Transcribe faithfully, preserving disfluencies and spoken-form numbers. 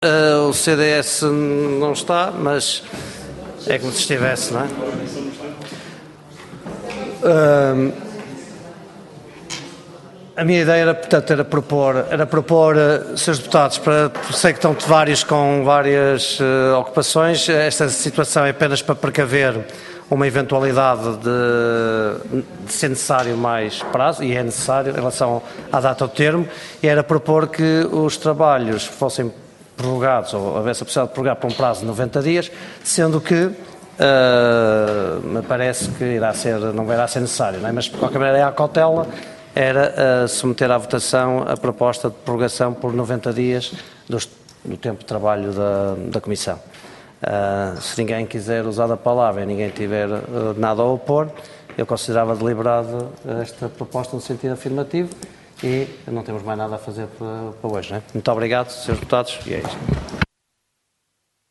Uh, o C D S não está, mas é como se estivesse, não é? Uh, a minha ideia era, portanto, era propor, era propor, uh, senhores deputados, para, sei que estão vários com várias uh, ocupações, esta situação é apenas para precaver uma eventualidade de, de ser necessário mais prazo, e é necessário em relação à data do termo, e era propor que os trabalhos fossem prorrogados, ou houvesse a possibilidade de prorrogar por um prazo de noventa dias, sendo que uh, me parece que irá ser, não irá ser necessário, não é? Mas de qualquer maneira a cautela era uh, submeter à votação a proposta de prorrogação por noventa dias dos, do tempo de trabalho da, da Comissão. Uh, se ninguém quiser usar a palavra e ninguém tiver uh, nada a opor, eu considerava deliberado esta proposta no sentido afirmativo e não temos mais nada a fazer para, para hoje, não é? Muito obrigado, senhores deputados, e é isto.